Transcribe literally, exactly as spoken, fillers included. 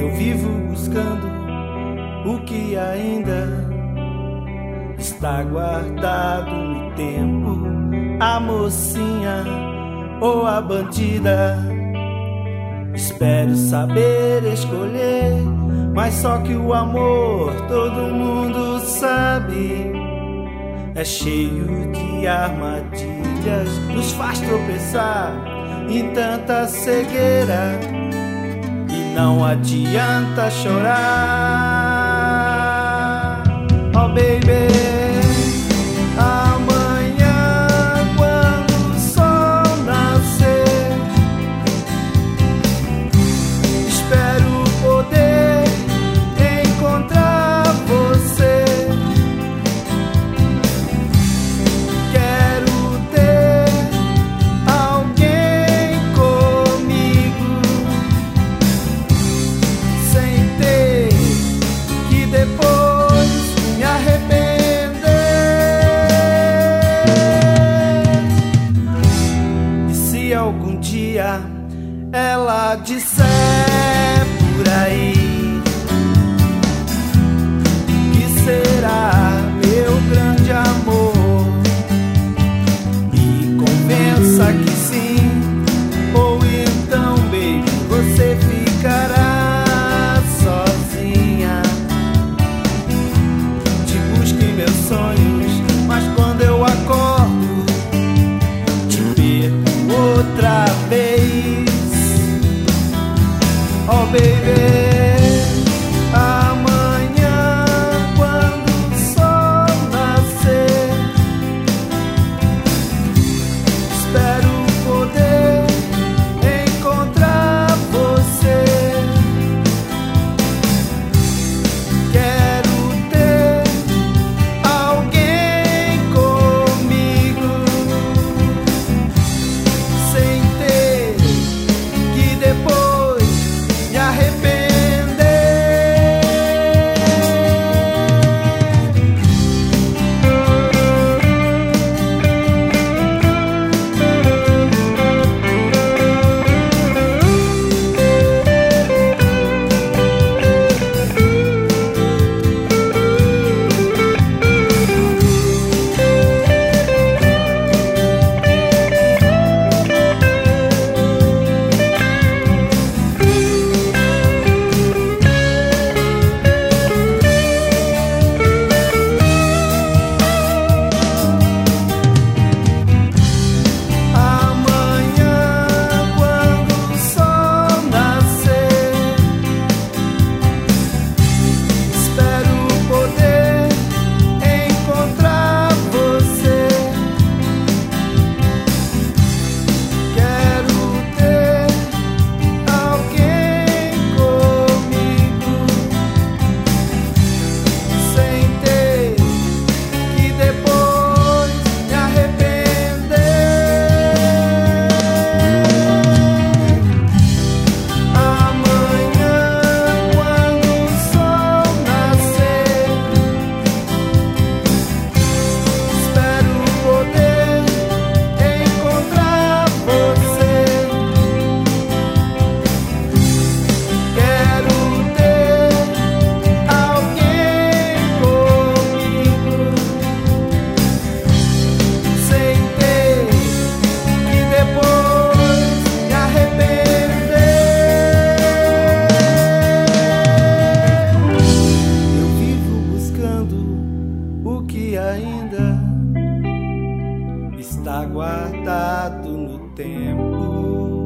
Eu vivo buscando o que ainda está guardado no tempo. A mocinha ou a bandida, espero saber escolher, mas só que o amor, todo mundo sabe, é cheio de armadilhas, nos faz tropeçar em tanta cegueira e não adianta chorar. Oh baby, algum dia ela disser por aí que será meu grande amor, me convença que sim, ou então, baby, você ficará sozinha. Te busco em meus sonhos, mas quando eu acordo te perco outra vez. Oh baby, amanhã quando o sol nascer, espero poder encontrar você. Quero ter alguém comigo, sem ter que depois me arrepender. Ainda está guardado no tempo.